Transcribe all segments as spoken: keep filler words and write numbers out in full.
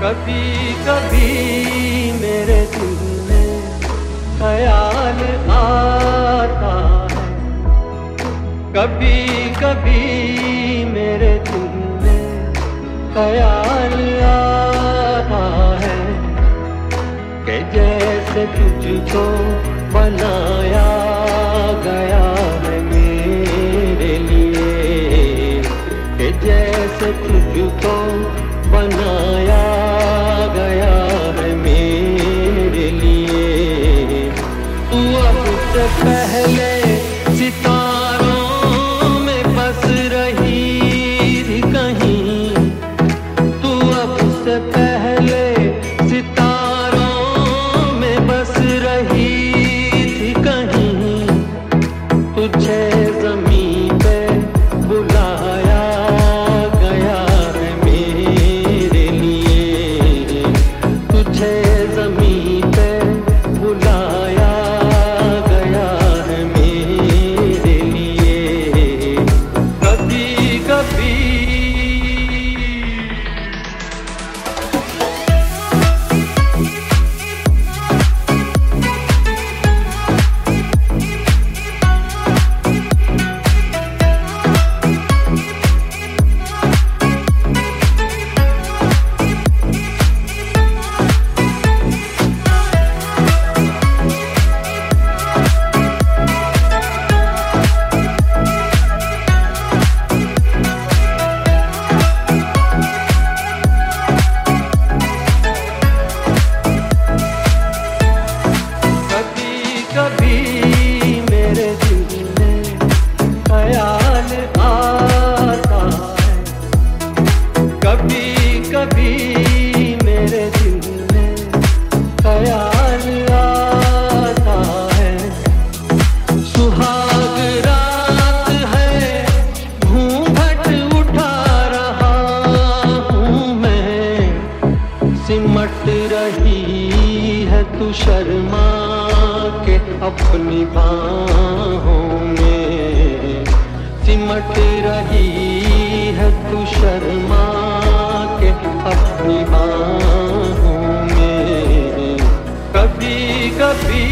कभी कभी मेरे दिल में ख्याल आता है, कभी कभी मेरे दिल में ख्याल आता है कि जैसे तुझको बनाया गया है मेरे लिए, कि जैसे तुझको बनाया गया है मेरे लिए। तू अब से पहले सितारों में बस रही थी कहीं, तू अब से पहले सितारों में बस रही थी कहीं। तुझे ज़मीं पे बुलाया गया है मेरे लिए, तुझे ज़मीं पे बुलाया गया है मेरे लिए। कभी कभी कभी मेरे दिल में ख्याल आता है, कभी कभी मेरे दिल में ख्याल आता है। सुहाग रात है, घूंघट उठा रहा हूँ मैं, सिमट रही है तू शर्मा के अपनी बाहों में, सिमट रही है तू शर्मा के अपनी बाहों में। कभी कभी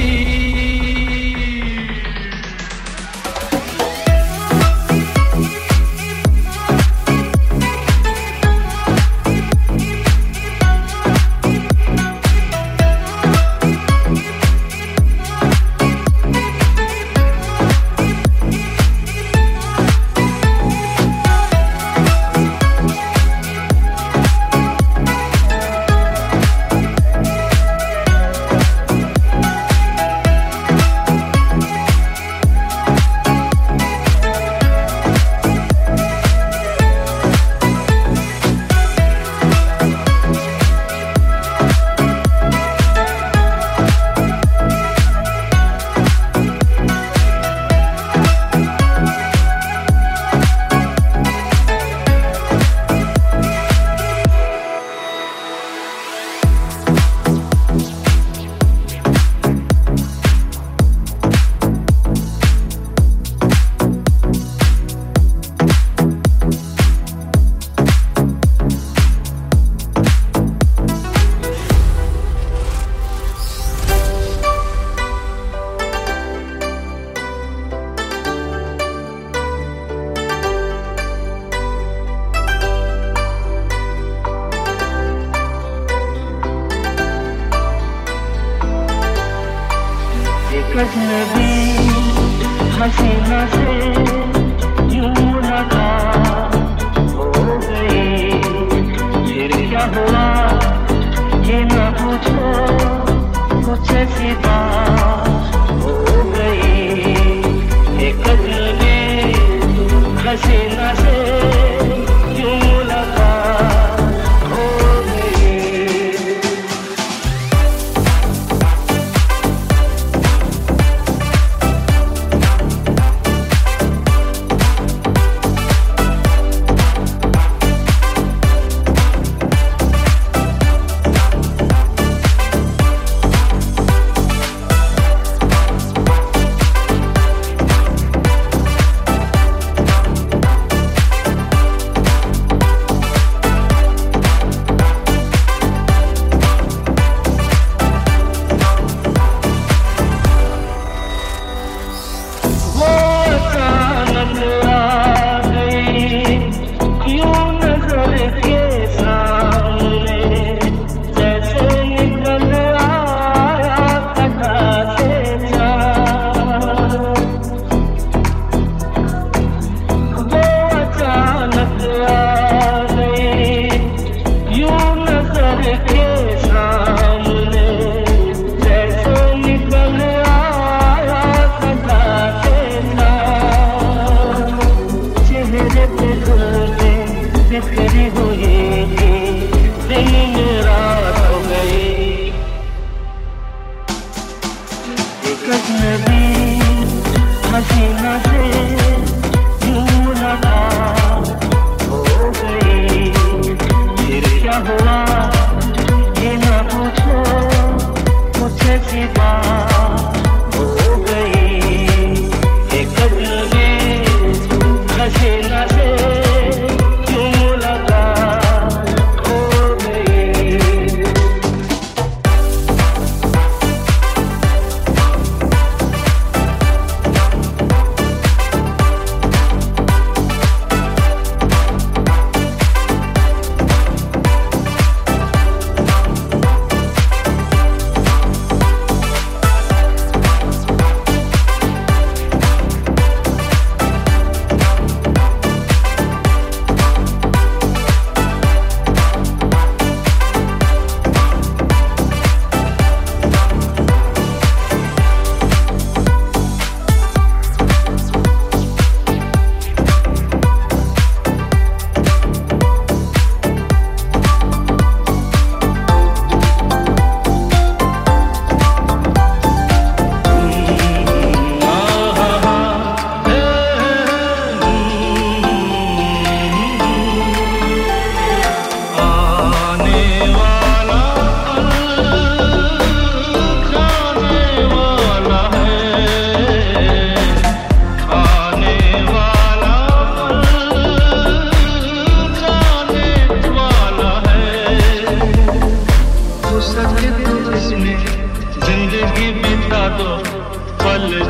अजनबी हसीना से यूं मुलाकात हो गई, फिर क्या हुआ ये न पूछो, कुछ ऐसी बात हो गई। एक अजनबी हसीना से यूं मुलाकात हो गई।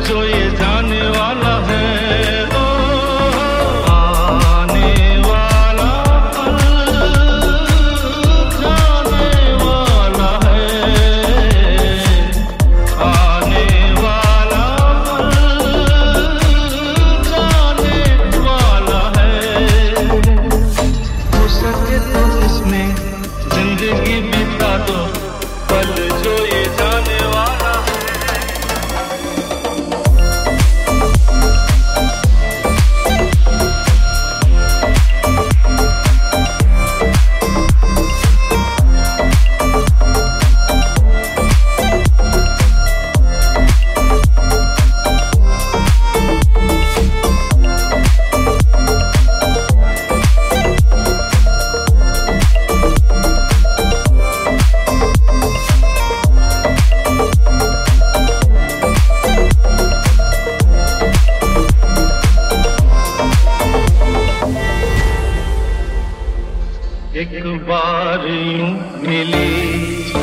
जो ये जाने वाला है। एक बार यूं मिली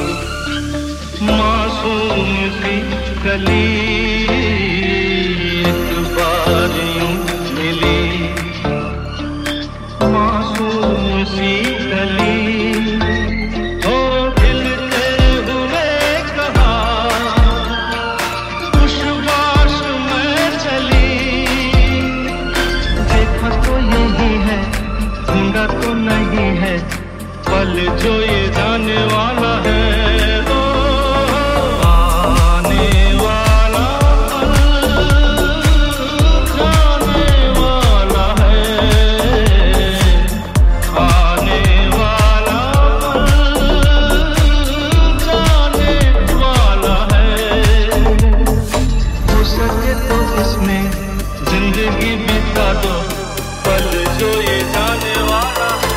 मासूम सी कली, एक बार यूं मिली मासूम सी कली, हो खिलते हुए कहा खुशबाश में चली। देखा तो यही है, ढूंढा तो नहीं है, पल जो ये जाने वाला है। ओ आने वाला पल जाने वाला है, आने वाला पल जाने वाला है। हो सके तो इसमें जिंदगी बिता दो, पल जो ये जाने वाला है।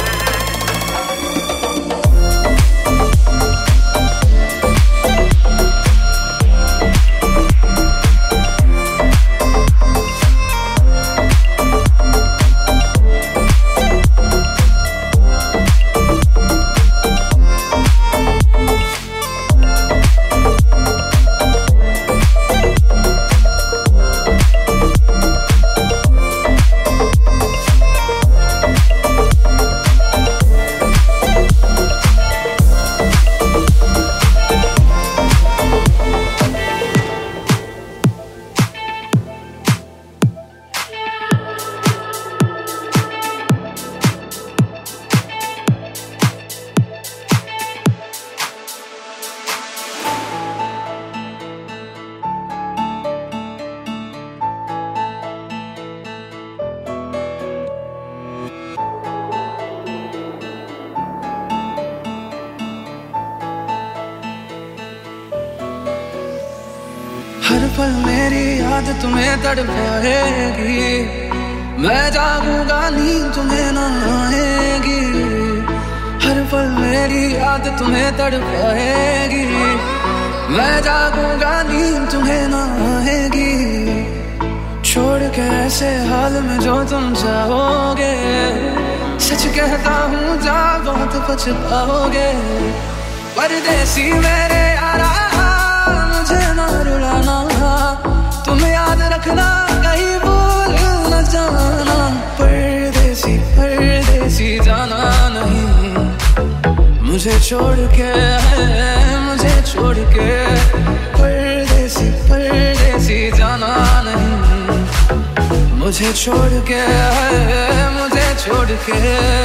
हर पल मेरी याद तुम्हें तड़पाएगी, मैं जागूंगा नींद तुम्हें न आएगी। हर पल मेरी याद तुम्हें तड़पाएगी, मैं जागूंगा नींद तुम्हें न आएगी। छोड़ के ऐसे हाल में जो तुम जाओगे, सच कहता हूँ जा बहुत पछताओगे। परदेसी मेरे यारा मुझे ना रुलाना, तुम याद रखना कहीं भूल न जाना। परदेसी परदेसी जाना नहीं, मुझे छोड़ के मुझे छोड़ के। परदेसी परदेसी जाना नहीं, मुझे छोड़ के मुझे छोड़ के।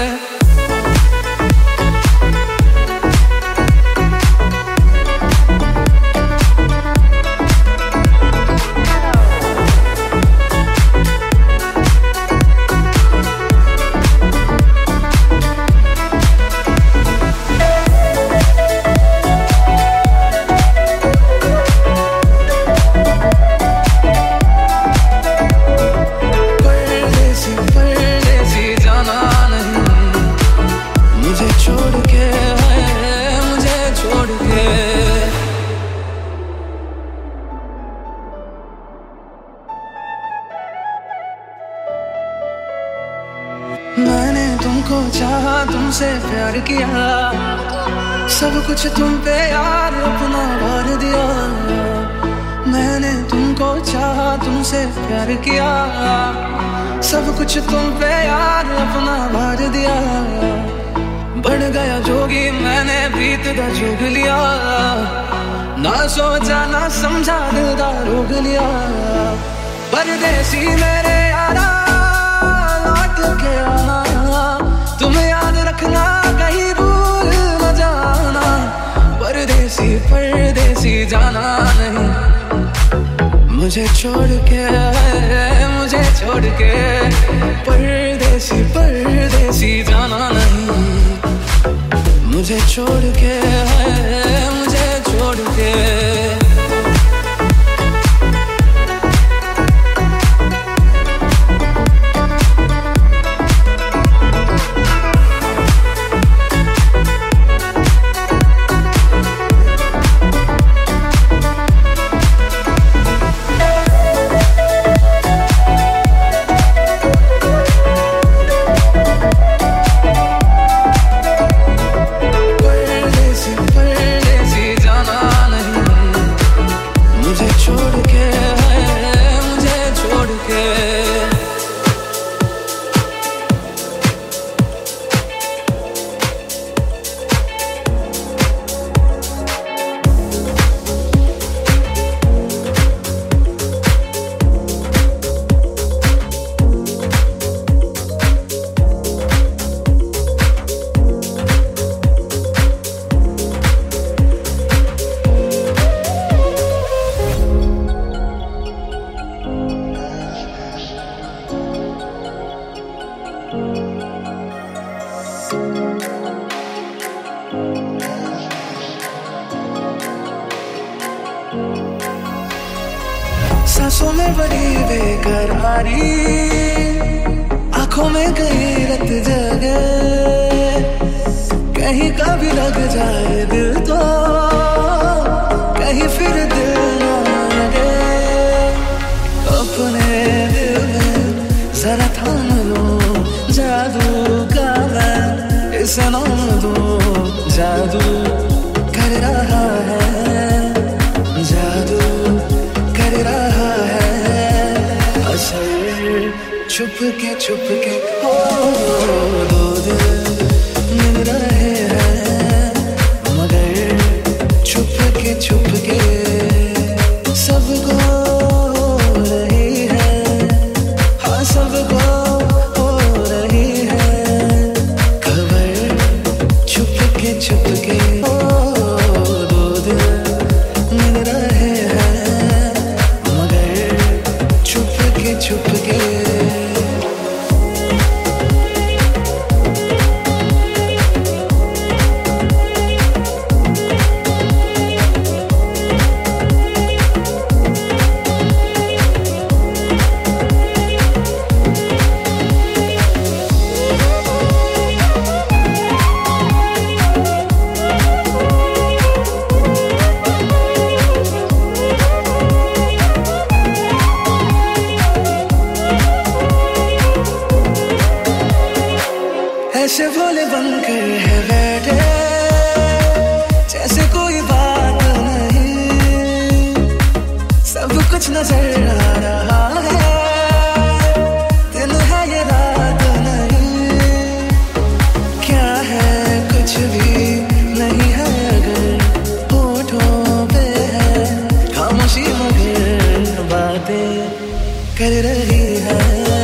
मैंने तुमको चाहा, तुमसे प्यार किया, सब कुछ तुम पे यार अपना वार दिया। मैंने तुमको चाहा, तुमसे प्यार किया, सब कुछ तुम पे यार अपना भार दिया। बढ़ गया जोगी मैंने बीत दा जोग लिया, ना सोचा ना समझा दिल दा रोग लिया। परदेसी मेरे यारा लौट के आना, तुम याद रखना कहीं भूल न जाना। परदेसी परदेसी जाना नहीं, मुझे छोड़ के मुझे छोड़ के। परदेसी परदेसी जाना नहीं, मुझे छोड़ के मुझे छोड़ के। सांसों में बड़ी बेकरारी, आंखों में कहीं रत जगे, कहीं कभी लग जाए दिल तो कहीं फिर दिल ना लगे। अपने दिल में जरा थाम लो जादू का, मैं इसे नाम दो जादू कर रहा है, जादू कर रहा है असर। छुप के छुप के हो दो दिल मिल रहे हैं, मगर छुप के छुप के सबको हो रही है, हाँ सबको हो रही है खबर। छुप के छुप के हो दो दिल मिल रहे हैं, मगर छुप के छुप के। ऐसे भोले बनकर है बैठे जैसे कोई बात नहीं, सब कुछ नजर आ रहा है, दिन है ये रात नहीं। क्या है कुछ भी नहीं है अगर होठों पे है खामोशी, मगर बातें कर रही है,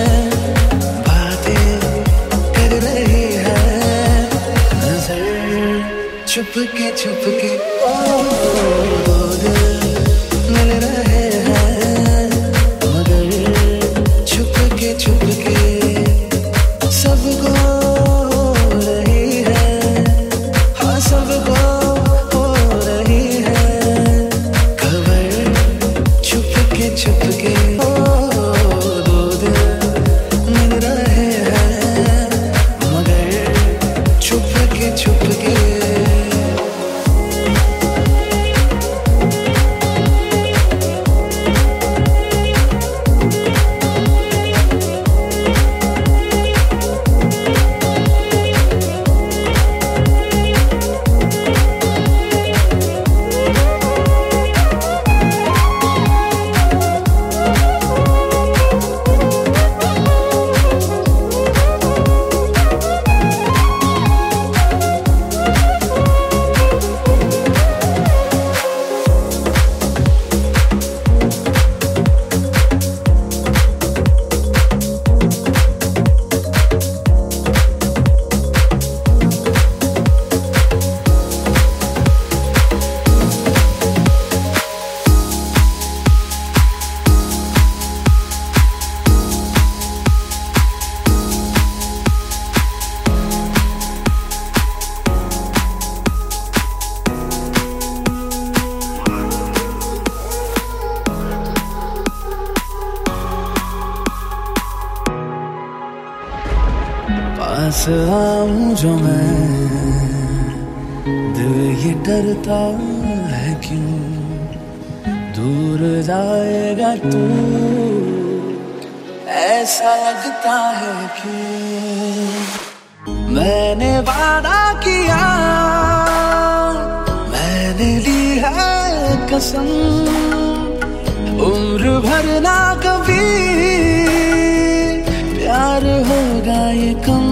छुप के छुप के ओ दो दिल मिल रहे हैं, मगर छुप के छुप के सबको हो रही है, हाँ सबको हो रही है खबर। छुप के छुप के ओ दो दिल मिल रहे हैं, मगर छुप के छुप के। पास आऊं जो मैं, दिल ये डरता है क्यों, दूर जाएगा तू, ऐसा लगता है क्यों। मैंने वादा किया, मैंने ली है कसम, उम्र भर ना कभी प्यार होगा ये कम।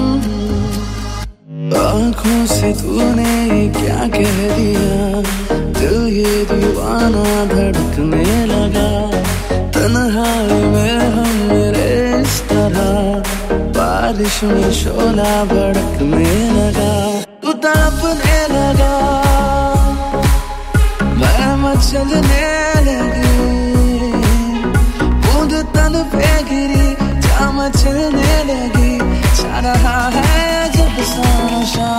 आँखों से तूने ये क्या कह दिया, दिल ये दीवाना धड़कने लगा। तन्हाई में हम मेरे इस तरह, बारिश में शोला भड़कने लगा। तू तड़पने लगा, मैं मचलने लगी, बूंद तन पे गिरी, जा मचलने लगी। छा रहा है जब सा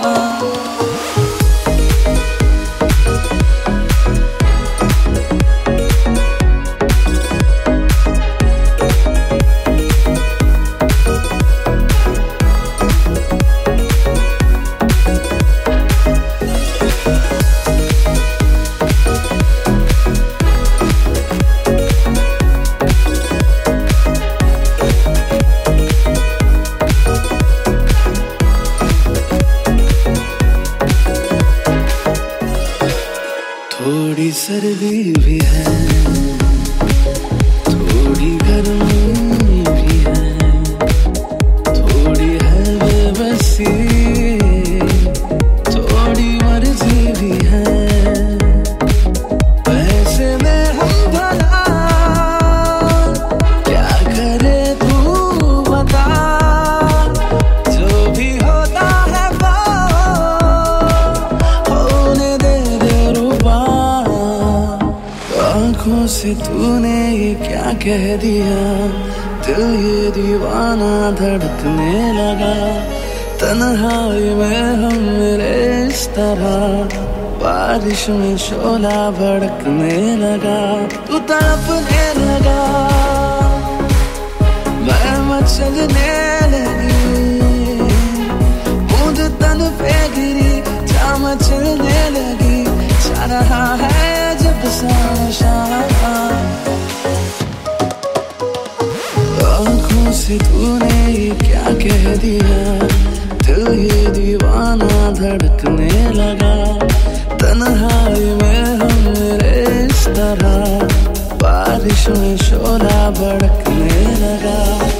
थोड़ी सर्दी भी है, थोड़ी गर्मी भी है, थोड़ी है बेबसी, थोड़ी मर्जी भी है। वैसे में हम भला क्या करे तू बता, जो भी होता है वो होने दे दे रुबा। आँखों से तूने ये क्या कह दिया, दिल ये दीवाना धड़कने लगा। तन्हाई में हम मेरे इस तरह, बारिश में शोला भड़कने लगा। तू तड़पने लगा, मैं मचलने लगी, बूंद तन पे गिरी, जा मचलने लगी। छा रहा है जब सा आँखों से तूने ये क्या कह दिया, दिल ये दीवाना धड़कने लगा। तन्हाई में हम मेरे इस तरह, बारिश में शोला भड़कने लगा।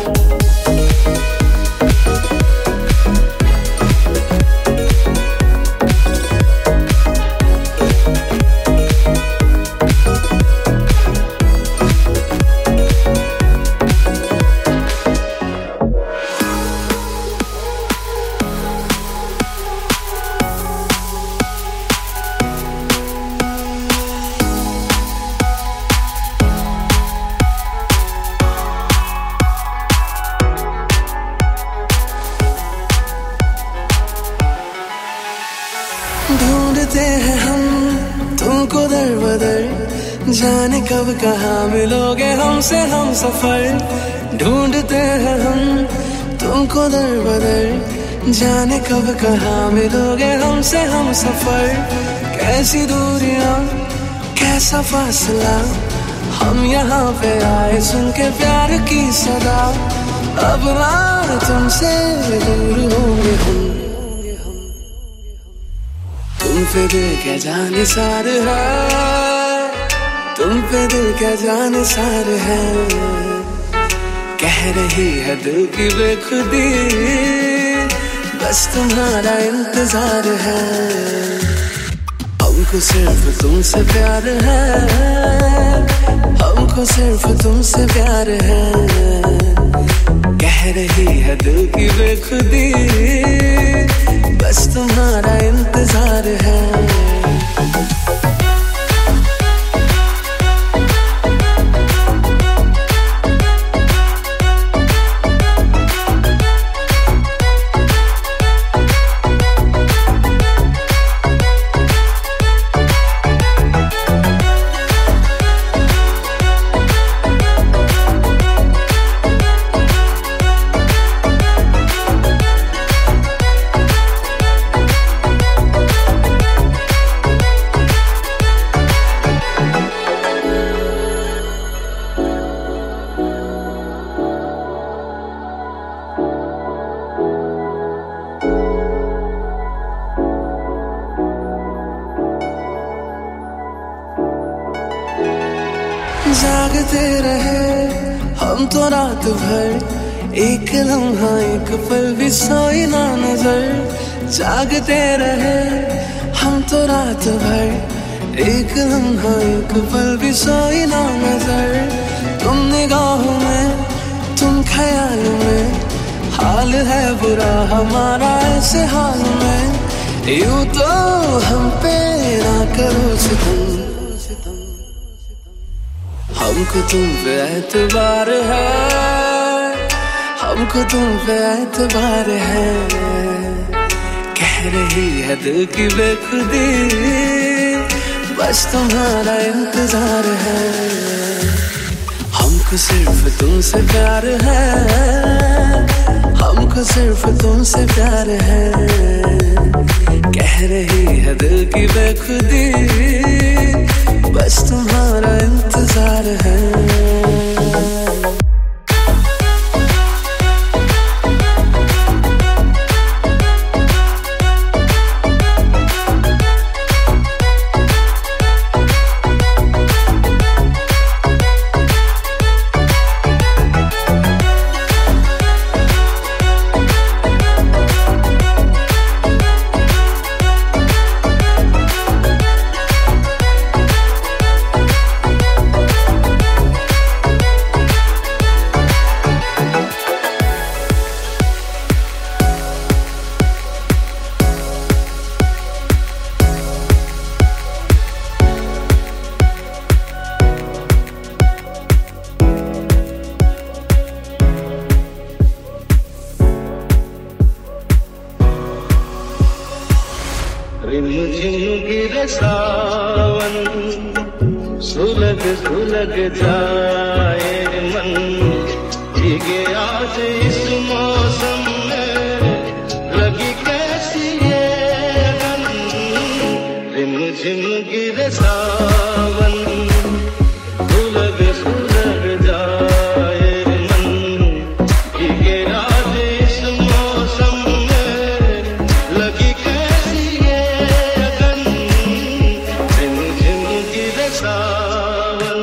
ढूंढते हैं हम तुमको दर बदर, जाने कब कहाँ मिलोगे हमसे हम सफर। ढूंढते हैं हम तुमको दर बदर, जाने कब कहाँ मिलोगे हमसे हम सफर। कैसी दूरियां कैसा फासला, हम यहाँ पे आए सुन के प्यार की सदा। अब ना तुमसे दूर होंगे हम, तुम पे दिल क्या जाने सार है, तुम पे दिल क्या जाने सार है। कह रही है दिल की बेखुदी, बस तुम्हारा इंतजार है। हमको सिर्फ तुमसे प्यार है, हमको सिर्फ तुमसे प्यार है। कह रही है दिल की बेखुदी, बस तुम्हारा इंतजार है। जागते रहे हम तो रात भर, एक लम्हा एक पल भी सोई ना नजर। जागते रहे हम तो रात भर, एक लम्हा एक पल भी सोई ना नजर। तुम निगाहों में तुम ख्याल में, हाल है बुरा हमारा ऐसे हाल में। यूं तो हम पे ना करो सितम, हमको तुम पे एतबार है, हमको तुम पे एतबार है। कह रही है दिल की बेखुदी, बस तुम्हारा इंतजार है। हमको सिर्फ तुमसे प्यार है, हमको सिर्फ तुमसे प्यार है। कह रही है दिल की बेखुदी, बस तुम्हारा इंतजार है। सावन सुलग सुलग जाए मन, भीगे आज इस मौसम में लगी कैसी ये लगन। रिम झिम गिरे सावन सुलग सुलग जाए मन, भीगे आज इस मौसम में लगी कैसी ये लगन। रिम झिम गिरे सावन।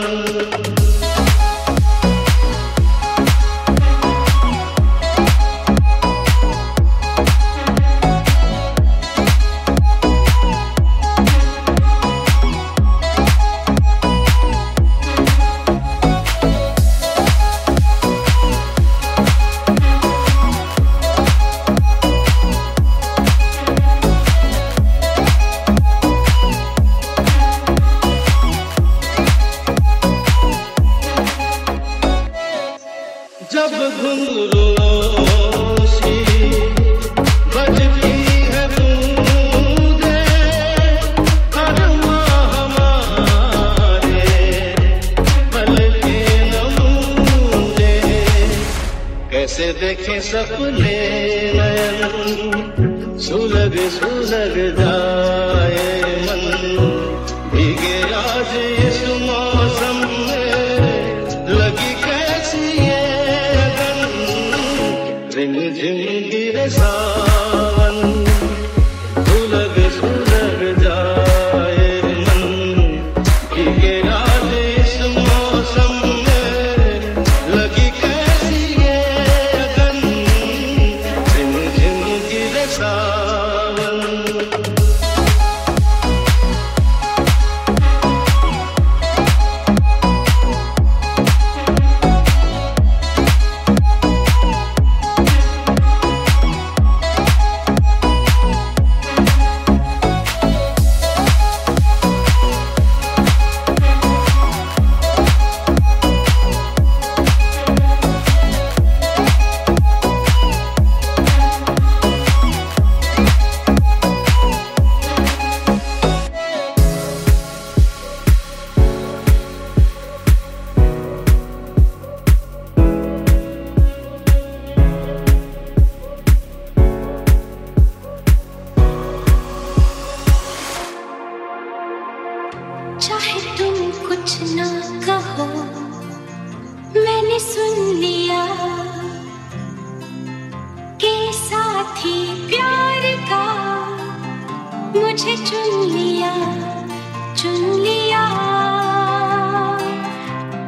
जब घुंघरूओं सी बजती है बूंदें, अरमा हमारे पल के नमूने। कैसे देखें सपने नयन, सुलग सुलग जाए मन, भीगे आज इस मौसम में लगी कैसी ये लगन। रिम झिम गिरे सावन सुलग सुलग जाए मन, भीगे आज इस मौसम में लगी कैसी ये लगन। रिम झिम गिरे सावन। चाहे तुम कुछ ना कहो, मैंने सुन लिया कि साथी प्यार का मुझे चुन लिया, चुन लिया।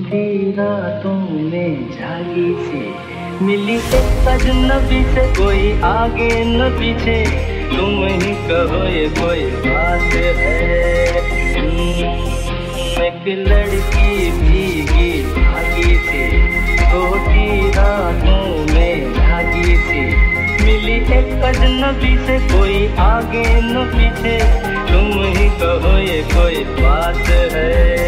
टूटी रातों में जागी सी मिली एक अजनबी से, कोई आगे न पीछे, तुम ही कहो ये कोई बात है। एक लड़की भीगी भागी सी टूटी रातों में जागी सी मिली एक अजनबी से, कोई आगे न पीछे, तुम ही कहो ये कोई बात है।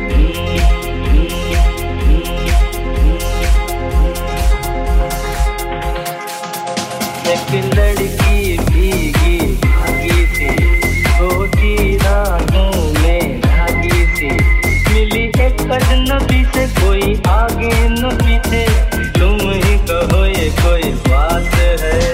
एक लड़की भीगी भागी सी सोती रातों में भागी सी मिली एक अजनबी से, कोई आगे न पीछे, तुम ही कहो ये कोई बात है।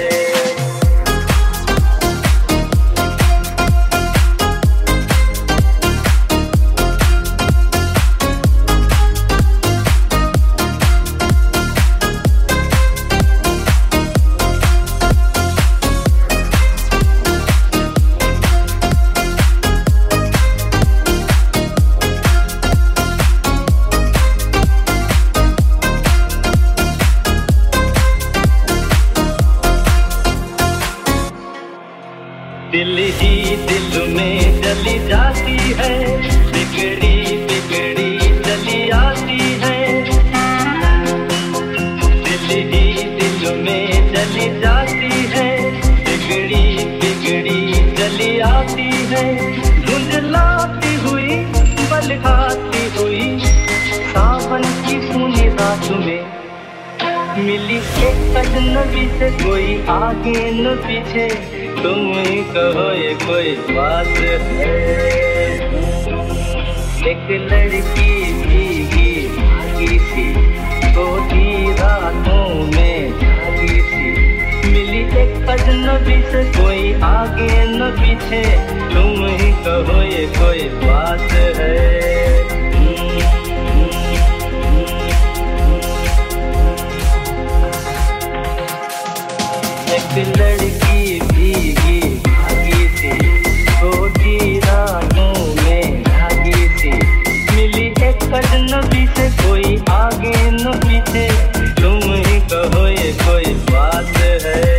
दिल ही दिल में चली जाती है, बिगड़ी बिगड़ी चली आती है। दिल ही दिल में चली जाती है, बिगड़ी बिगड़ी चली आती है। धुंधलाती हुई बलखाती हुई सावन की सुनी रात में मिली एक अजनबी से, कोई आगे न पीछे, तुम ही कहो ये कोई बात है। एक लड़की भीगी भागी सी सोती रातों में जागी सी मिली एक अजनबी से, कोई आगे न पीछे, तुम ही कहो ये कोई बात है। एक लड़की भीगी भागी सी सोती रातों में भागी सी मिली एक अजनबी से, कोई आगे न पीछे, तुम ही कहो ये कोई बात है।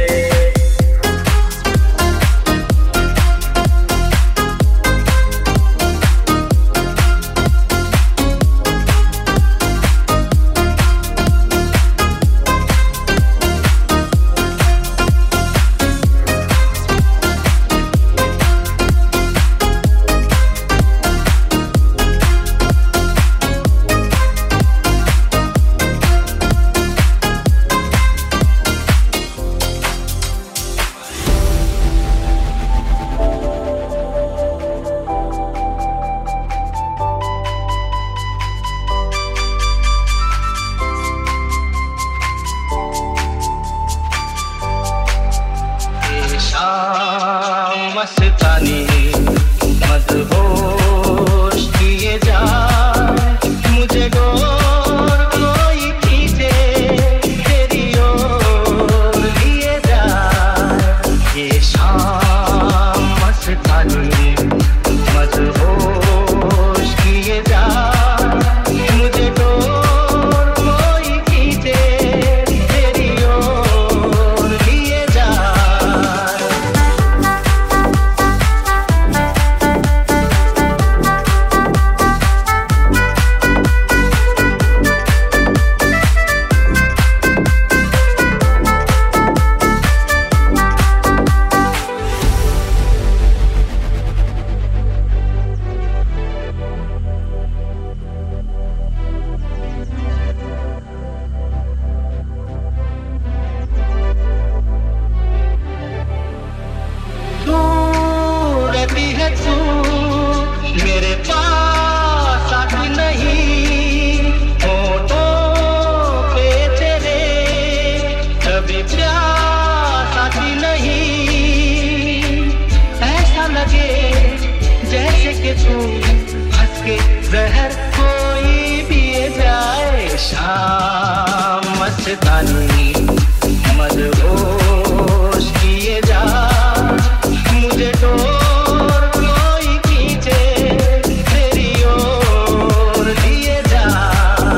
मस्तानी मदहोश किए जा मुझे डोर कोई खींचे तेरी ओर लिए जा। ये शाम मस्तानी मदहोश किए जा मुझे डोर कोई खींचे तेरी ओर लिए जा। मेरे पास आती नहीं होठों पे तेरे कभी प्यास आती नहीं। ऐसा लगे जैसे कि तू हंस के जहर कोई पिए जाए। शाम मस्तानी मदहोश किए जा मुझे डोर कोई खींचे तेरी ओर लिए जा।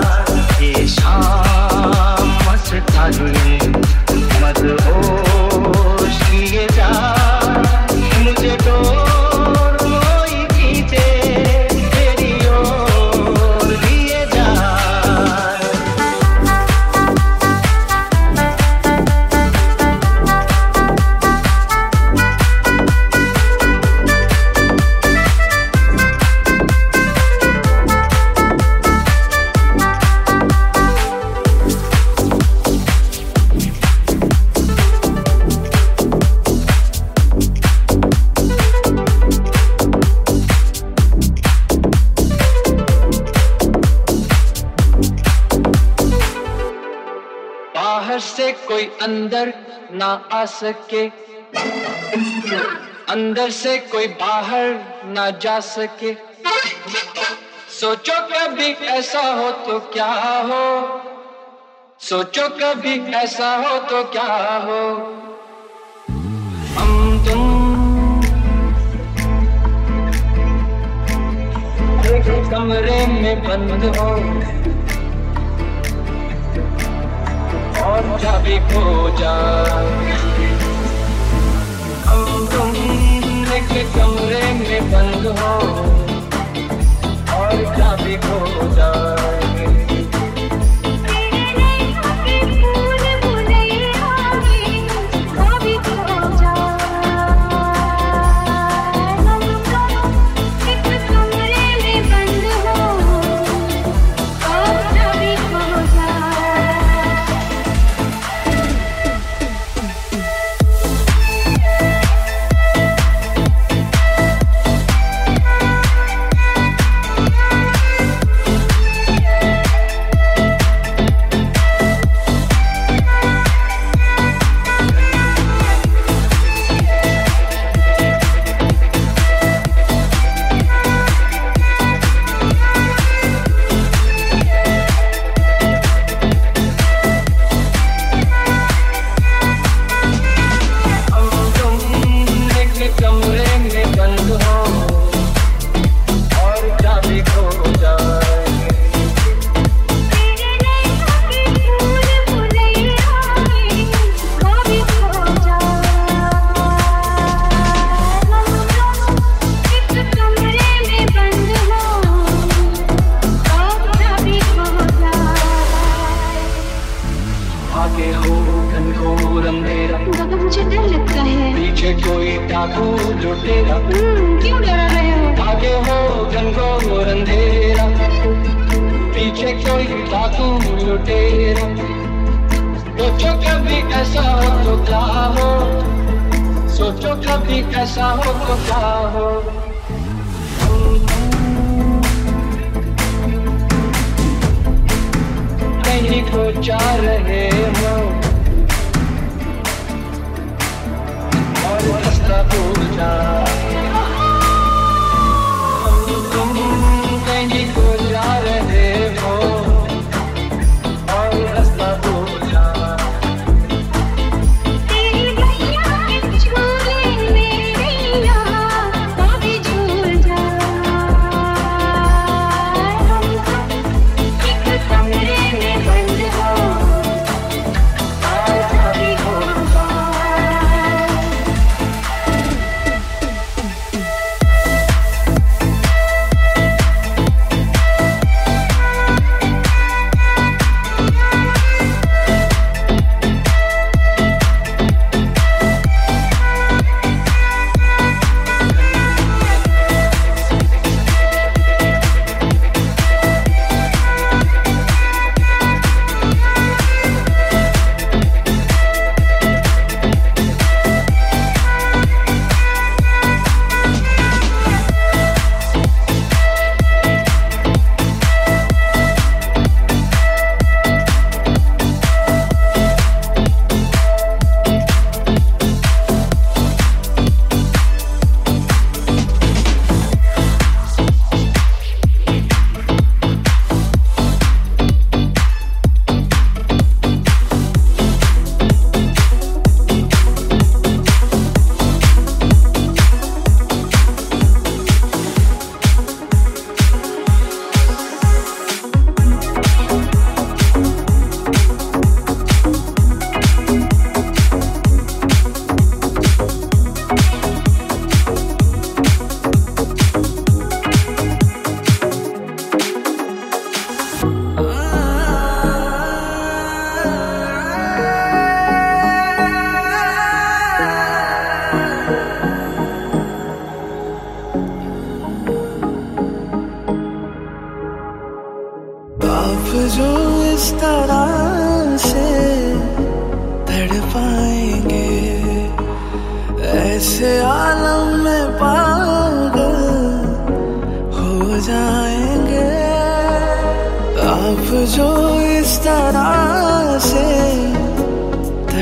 कोई अंदर ना आ सके, अंदर से कोई बाहर ना जा सके। सोचो कभी ऐसा हो तो क्या हो, सोचो कभी ऐसा हो तो क्या हो। हम तुम एक कमरे में बंद हो और चाबी खो जाए। हम तुम एक कमरे में बंद हो और चाबी खो जाए।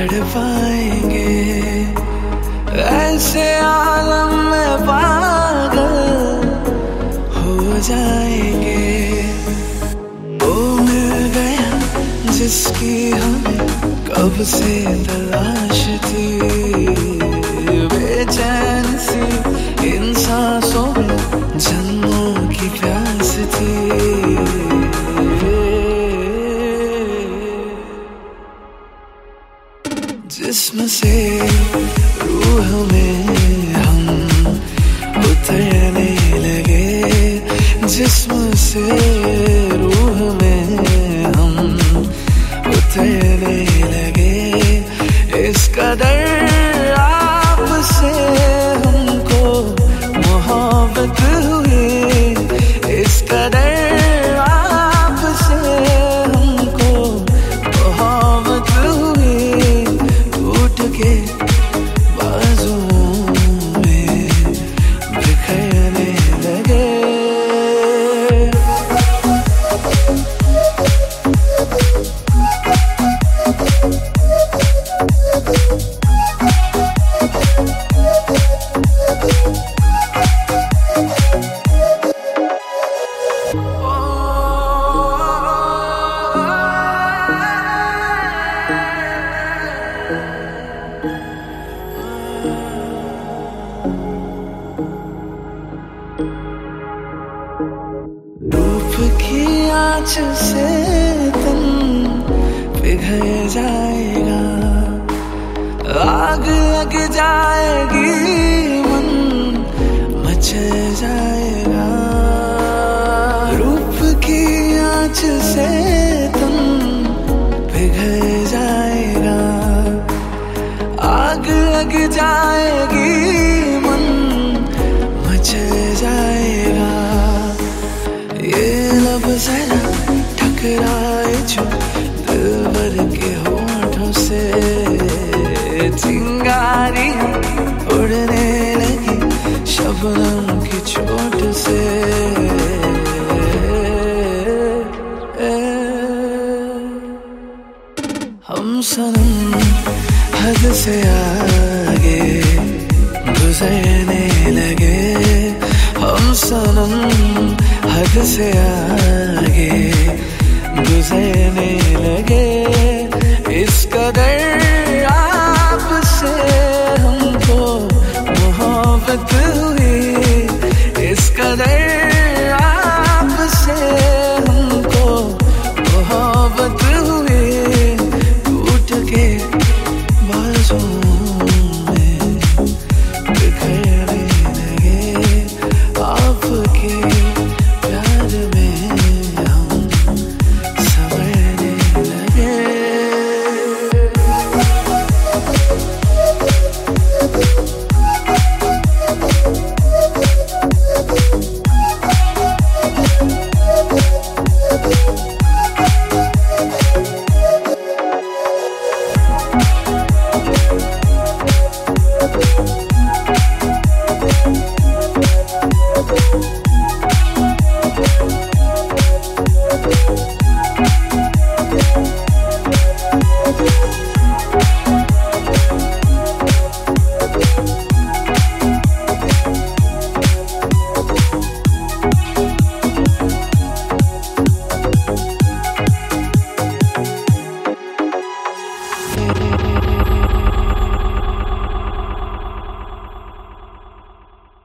तड़पाएंगे, ऐसे आलम में पागल हो जाएंगे। वो मिल गया जिसकी हमें कब से तलाश थी, बेचैन सी इन सांसों में जन्मों की प्यास थी। जिस्म से रूह में हम उतरने लगे, जिस्म से रूह में हम उतरने लगे। इस कदर आपसे हमको मोहब्बत हुई, इस कदर आपसे हमको मोहब्बत हुई। टूट के बाजुओं में बिखरने लगे। रूप की आँच से तन पिघल जाएगा, आग लग जाएगी, मन मचल जाएगा। रूप की आँच से तन पिघल जाएगा, आग लग जाएगी, मन मचल जाएगा। ये लब जरा टकराए जो दिलबर के होठों से, चिंगारियां उड़ने लगी शबनम की चोट से। हम सनम हद से आगे गुजरने लगे, हम सनम हद से आगे गुजरने लगे। इस कदर